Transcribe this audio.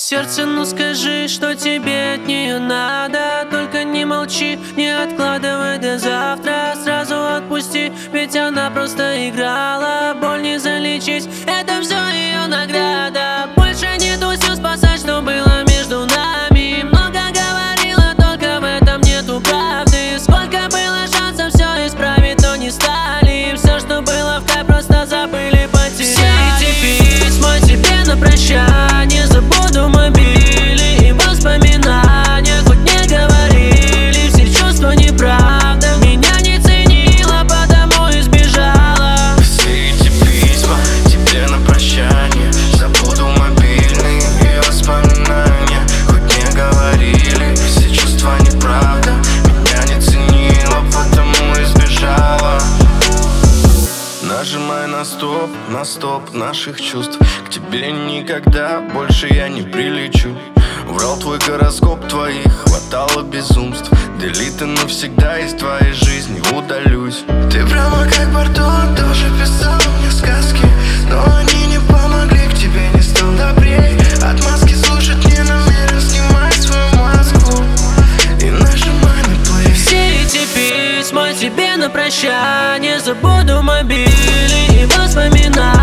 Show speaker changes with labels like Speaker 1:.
Speaker 1: Сердце, ну скажи, что тебе от нее надо. Только не молчи, не откладывай до завтра. Сразу отпусти, ведь она просто играла. Боль не залечить, это все ее награда. Больше нету сил спасать, что было между нами. Много говорила, только в этом нету правды. Сколько было шансов все исправить, но не стали. Все, что было в кайф, просто забыли, потеряли. Все эти письма тебе на прощание, забуду мобили и воспоминания. Хоть не говорили, все чувства неправда. Меня не ценила, потому и сбежала.
Speaker 2: Все эти письма тебе на прощание, забуду мобильный и воспоминания. Хоть не говорили, все чувства неправда. Меня не ценила, потому и сбежала. Нажимай на стоп наших чувств. К тебе никогда больше я не прилечу. Врал твой гороскоп, твоих хватало безумств. Делиты навсегда из твоей жизни удалюсь. Ты прямо как Барто, тоже писал мне сказки, но они не помогли, к тебе не стал добрей. Отмазки слушать не намерен, снимай свою маску и нажимай на плей.
Speaker 1: Все эти письма тебе на прощание, забуду мобили и воспоминания.